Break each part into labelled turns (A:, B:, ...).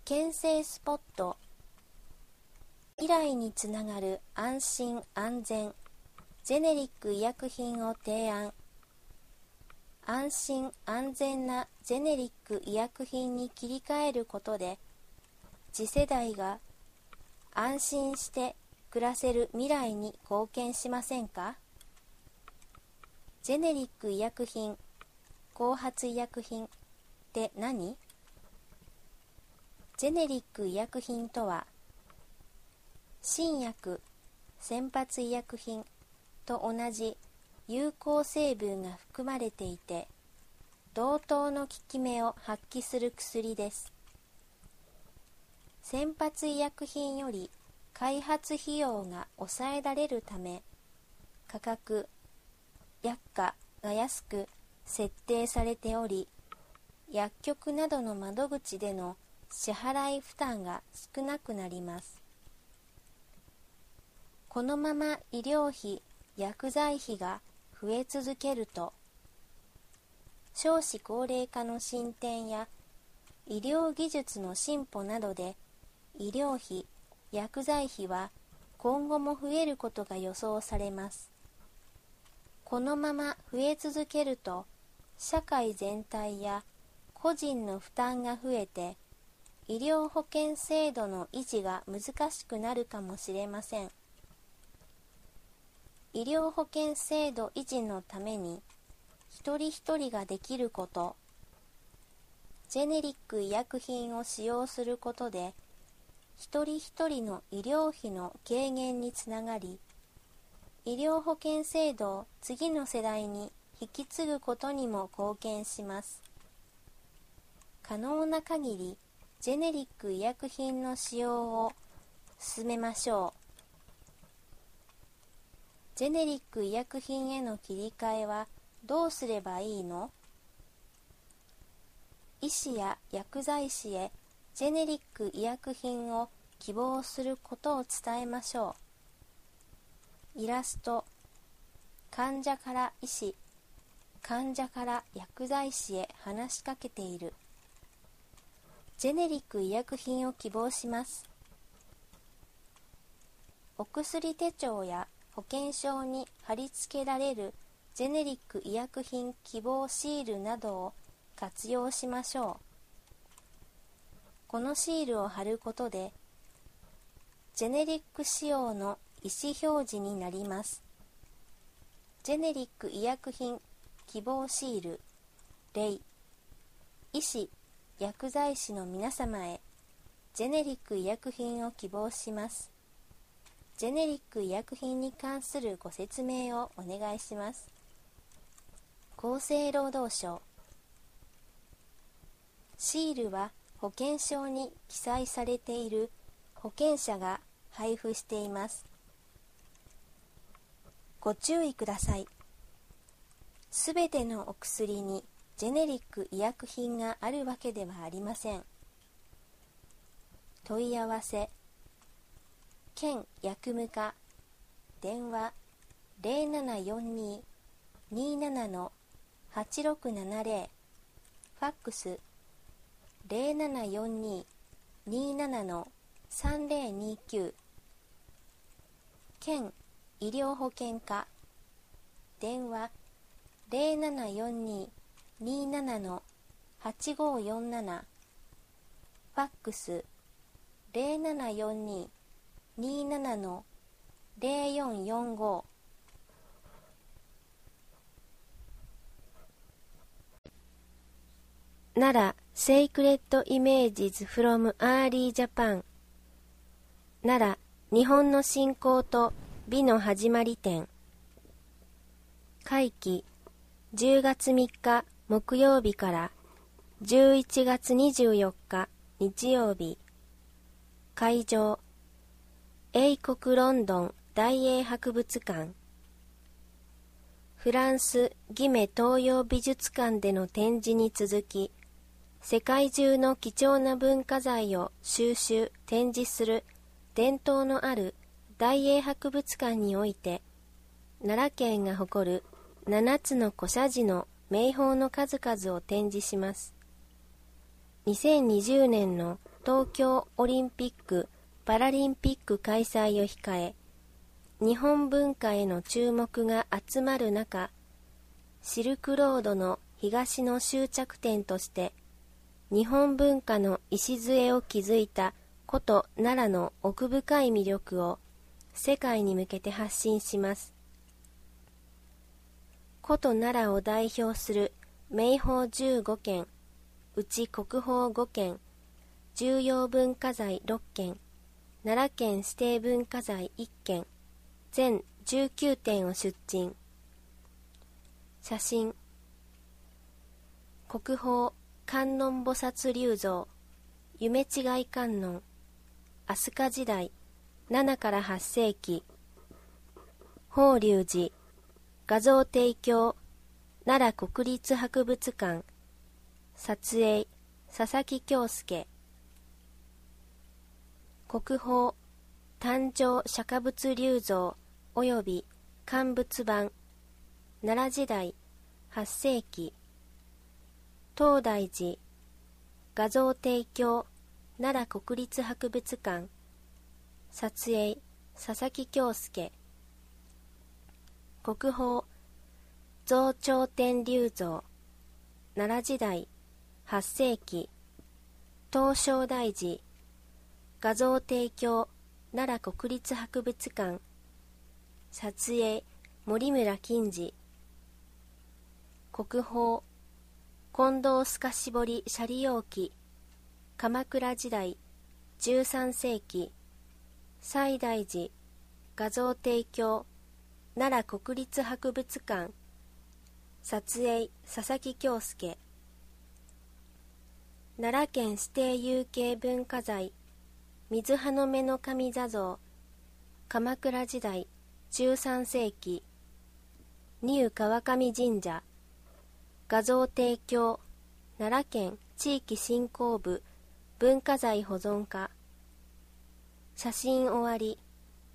A: 検査スポット。未来につながる安心安全ジェネリック医薬品を提案。安心安全なジェネリック医薬品に切り替えることで、次世代が安心して暮らせる未来に貢献しませんか？ジェネリック医薬品、後発医薬品って何？ジェネリック医薬品とは、新薬、先発医薬品と同じ有効成分が含まれていて、同等の効き目を発揮する薬です。先発医薬品より開発費用が抑えられるため、価格、薬価が安く設定されており、薬局などの窓口での支払い負担が少なくなります。このまま医療費、薬剤費が増え続けると、少子高齢化の進展や医療技術の進歩などで医療費、薬剤費は今後も増えることが予想されます。このまま増え続けると、社会全体や個人の負担が増えて、医療保険制度の維持が難しくなるかもしれません。医療保険制度維持のために一人一人ができること、ジェネリック医薬品を使用することで一人一人の医療費の軽減につながり、医療保険制度を次の世代に引き継ぐことにも貢献します。可能な限りジェネリック医薬品の使用を進めましょう。ジェネリック医薬品への切り替えはどうすればいいの？医師や薬剤師へジェネリック医薬品を希望することを伝えましょう。イラスト、患者から医師、患者から薬剤師へ話しかけている。ジェネリック医薬品を希望します。お薬手帳や保険証に貼り付けられるジェネリック医薬品希望シールなどを活用しましょう。このシールを貼ることで、ジェネリック使用の意思表示になります。ジェネリック医薬品希望シール、例、医師、薬剤師の皆様へ、ジェネリック医薬品を希望します。ジェネリック医薬品に関するご説明をお願いします。厚生労働省。シールは保険証に記載されている保険者が配布しています。ご注意ください。すべてのお薬にジェネリック医薬品があるわけではありません。問い合わせ、県薬務課、電話 0742-27-8670、ファックス 0742-27-3029、県医療保険課、電話 0742-27-8547、ファックス 0742-27-0445。奈良セイクレットイメージズフロムアーリージャパン。奈良日本の信仰と美の始まり展。会期10月3日木曜日から11月24日日曜日。会場英国ロンドン大英博物館。フランスギメ東洋美術館での展示に続き、世界中の貴重な文化財を収集・展示する伝統のある大英博物館において、奈良県が誇る7つの古社寺の名宝の数々を展示します。2020年の東京オリンピック・パラリンピック開催を控え、日本文化への注目が集まる中、シルクロードの東の終着点として、日本文化の礎を築いた古都奈良の奥深い魅力を世界に向けて発信します。古都奈良を代表する名宝15件、うち国宝5件、重要文化財6件、奈良県指定文化財1件、全19点を出陳。写真。国宝観音菩薩立像、夢違い観音、飛鳥時代、7から8世紀。法隆寺、画像提供、奈良国立博物館。撮影、佐々木恭介。国宝、誕生釈迦仏立像及び乾仏版、奈良時代、8世紀。東大寺、画像提供、奈良国立博物館。撮影、佐々木恭介。国宝、増長天立像、奈良時代、8世紀。東照大寺、画像提供、奈良国立博物館。撮影、森村金次。国宝、近藤透かし彫り舎利容器、鎌倉時代、13世紀。西大寺、画像提供、奈良国立博物館。撮影、佐々木恭介。奈良県指定有形文化財、水葉の目の神座像、鎌倉時代、13世紀。丹生川上神社。画像提供、奈良県地域振興部文化財保存課。写真終わり。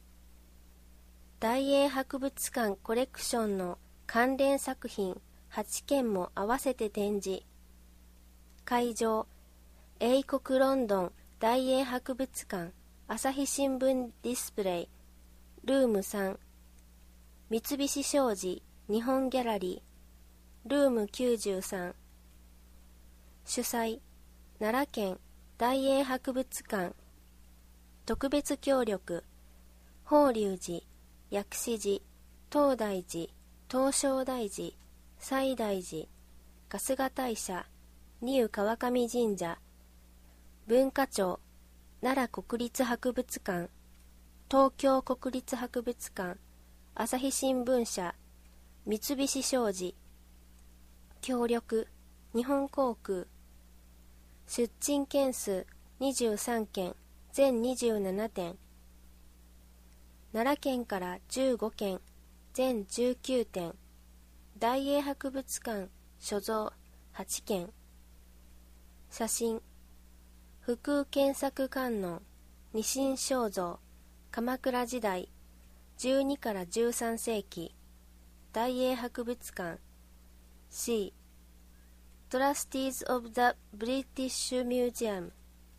A: 大英博物館コレクションの関連作品8件も合わせて展示。会場、英国ロンドン大英博物館朝日新聞ディスプレイルーム3、三菱商事日本ギャラリールーム93。主催、奈良県大英博物館。特別協力、法隆寺、薬師寺、東大寺、東照大寺、西大寺、春日大社、丹生川上神社。文化庁、奈良国立博物館、東京国立博物館、朝日新聞社、三菱商事。協力、日本航空。出陳件数23件、全27点。奈良県から15件、全19点。大英博物館所蔵8件。写真、福空見作観音、二神正像、鎌倉時代、12から13世紀。大英博物館。C. Trustees of the British Museum。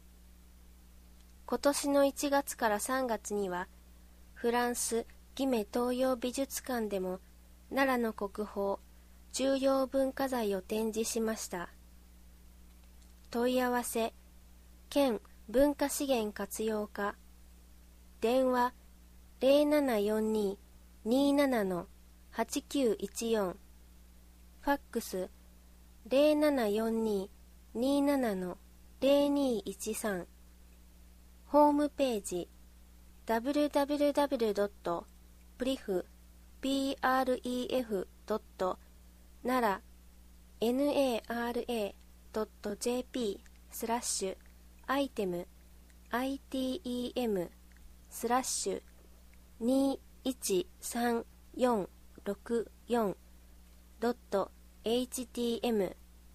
A: 今年の1月から3月には、フランスギメ東洋美術館でも奈良の国宝、重要文化財を展示しました。問い合わせ、県文化資源活用課。電話0742-27-8914。ファックス0742-27-0213。ホームページ www.pref.nara.jp/item/2136464.htm。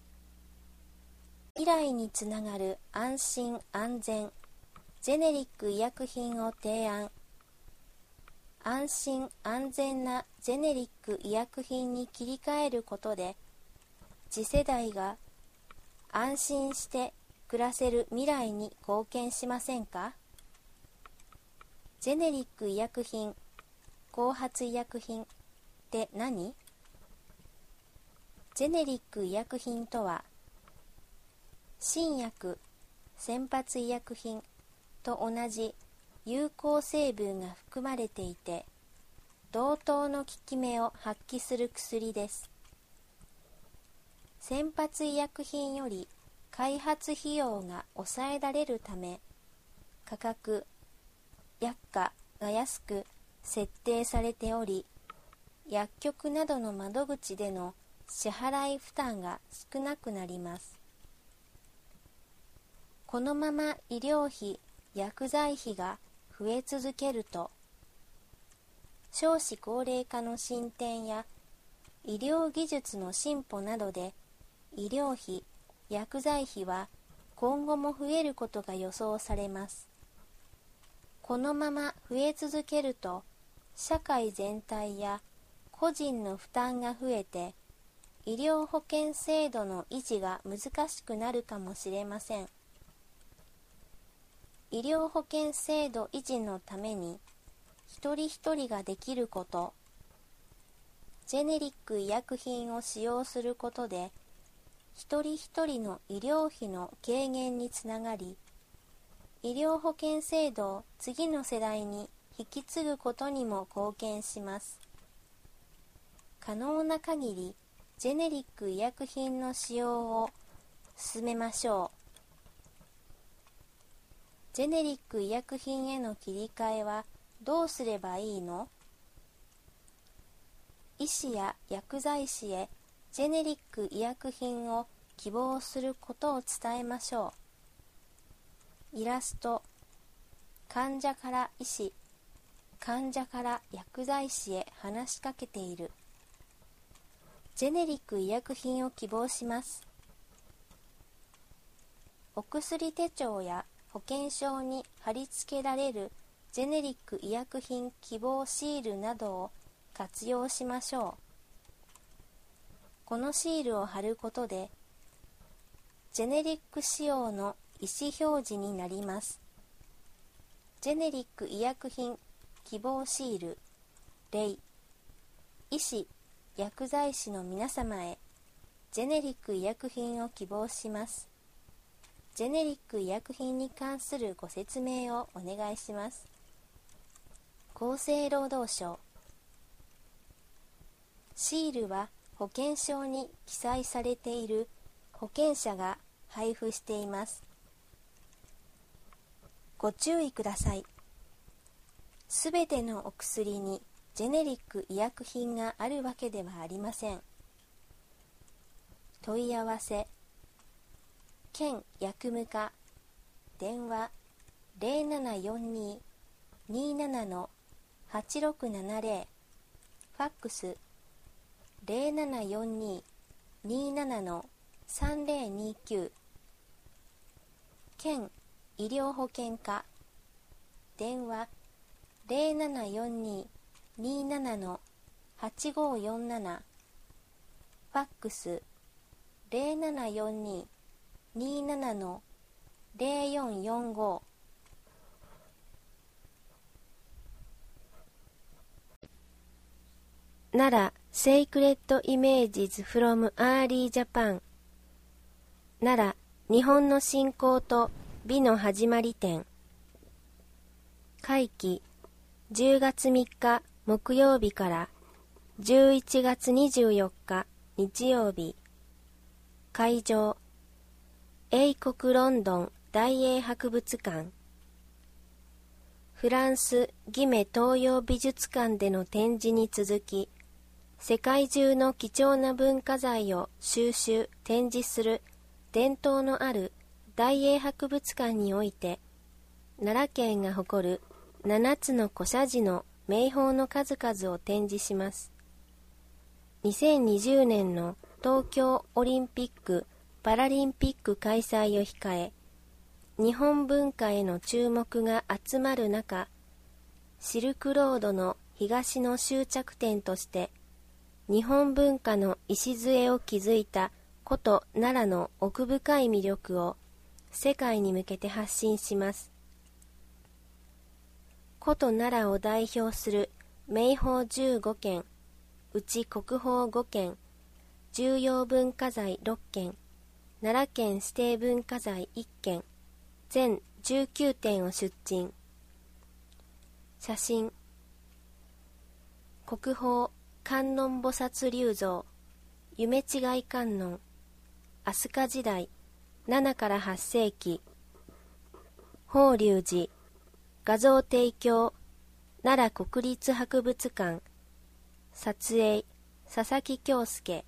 A: 未来につながる安心安全ジェネリック医薬品を提案。安心安全なジェネリック医薬品に切り替えることで、次世代が安心して暮らせる未来に貢献しませんか？ジェネリック医薬品、後発医薬品って何？ジェネリック医薬品とは、新薬、先発医薬品と同じ有効成分が含まれていて、同等の効き目を発揮する薬です。先発医薬品より開発費用が抑えられるため、価格、薬価が安く設定されており、薬局などの窓口での支払い負担が少なくなります。このまま医療費、薬剤費が増え続けると、少子高齢化の進展や医療技術の進歩などで医療費、薬剤費は今後も増えることが予想されます。このまま増え続けると、社会全体や個人の負担が増えて、医療保険制度の維持が難しくなるかもしれません。医療保険制度維持のために、一人一人ができること、ジェネリック医薬品を使用することで、一人一人の医療費の軽減につながり、医療保険制度を次の世代に引き継ぐことにも貢献します。可能な限り、ジェネリック医薬品の使用を進めましょう。ジェネリック医薬品への切り替えはどうすればいいの？医師や薬剤師へジェネリック医薬品を希望することを伝えましょう。イラスト、患者から医師、患者から薬剤師へ話しかけている。ジェネリック医薬品を希望します。お薬手帳や保険証に貼り付けられるジェネリック医薬品希望シールなどを活用しましょう。このシールを貼ることで、ジェネリック使用の意思表示になります。ジェネリック医薬品希望シール、例、医師、薬剤師の皆様へ、ジェネリック医薬品を希望します。ジェネリック医薬品に関するご説明をお願いします。厚生労働省。シールは保険証に記載されている保険者が配布しています。ご注意ください。すべてのお薬にジェネリック医薬品があるわけではありません。問い合わせ、県薬務課、電話 0742-27-8670、ファックス 0742-27-3029、県医療保険課、電話 0742-27-8547、ファックス 0742-27-0445。奈良セイクレットイメージズフロムアーリージャパン、奈良日本の信仰と美の始まり展、会期10月3日木曜日から11月24日日曜日、会場英国ロンドン大英博物館、フランスギメ東洋美術館での展示に続き、世界中の貴重な文化財を収集・展示する伝統のある大英博物館において、奈良県が誇る7つの古社寺の名宝の数々を展示します。2020年の東京オリンピック・パラリンピック開催を控え、日本文化への注目が集まる中、シルクロードの東の終着点として、日本文化の礎を築いた古都奈良の奥深い魅力を世界に向けて発信します。古都奈良を代表する名宝15件、うち国宝5件、重要文化財6件、奈良県指定文化財1件、全19点を出陳。写真。国宝観音菩薩立像、夢違い観音、飛鳥時代7から8世紀。法隆寺画像提供、奈良国立博物館。撮影佐々木恭介。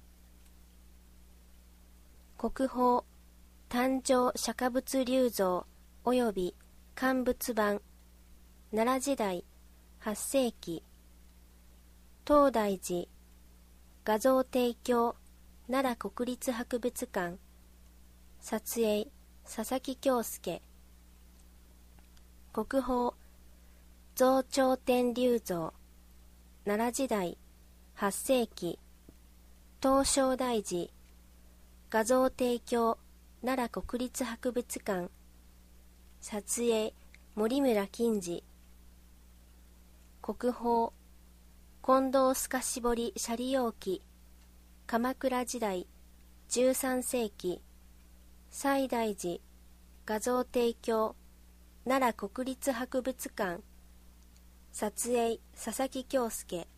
A: 国宝誕生釈仏立像及び乾仏版、奈良時代8世紀。東大寺画像提供、奈良国立博物館。撮影佐々木恭介。国宝増長天立像、奈良時代8世紀。東照大寺画像提供、奈良国立博物館。撮影森村金次。国宝金堂透かし彫り舎利容器、鎌倉時代13世紀。西大寺画像提供、奈良国立博物館。撮影佐々木恭介。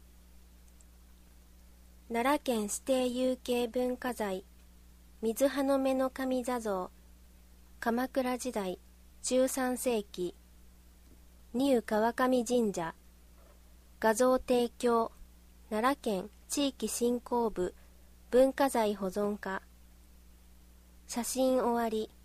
A: 奈良県指定有形文化財水葉の目の神座像、鎌倉時代13世紀。丹生川上神社画像提供、奈良県地域振興部文化財保存課。写真終わり。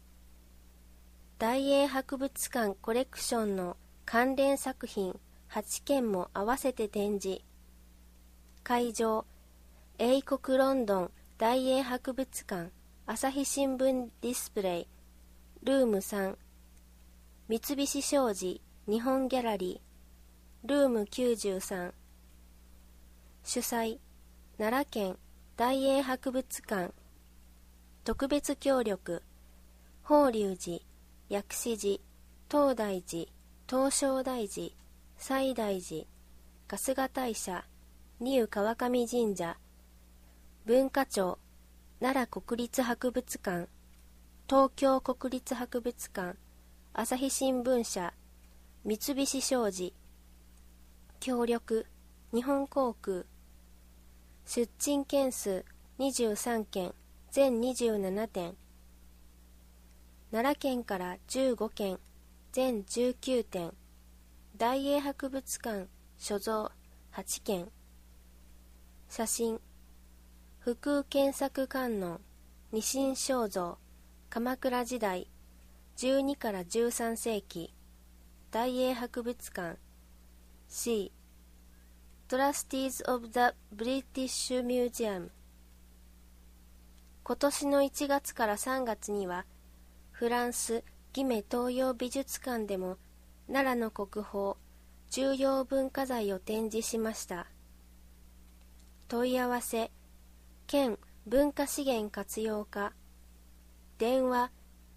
A: 大英博物館コレクションの関連作品8件も合わせて展示。会場英国ロンドン大英博物館朝日新聞ディスプレイルーム3、三菱商事日本ギャラリールーム93。主催奈良県大英博物館。特別協力法隆寺、薬師寺、東大寺、東照大寺、西大寺、春日大社、丹生川上神社。文化庁奈良国立博物館、東京国立博物館、朝日新聞社、三菱商事。協力日本航空。出陳件数23件、全27点。奈良県から15件、全19点。大英博物館所蔵8件。写真。福空見作観音、二神正像、鎌倉時代12から13世紀。大英博物館。C. Trustees of the British Museum。今年の1月から3月にはフランスギメ東洋美術館でも奈良の国宝重要文化財を展示しました。問い合わせ県文化資源活用課。電話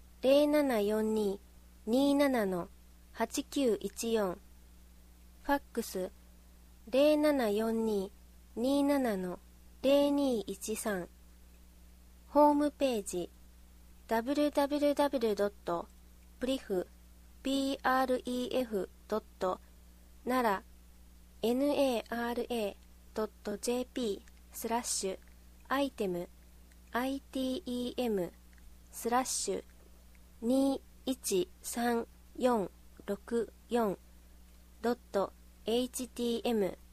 A: 0742-27-8914。ファックス0742-27-0213。ホームページ www.pref.nara.jp/item/21346.htm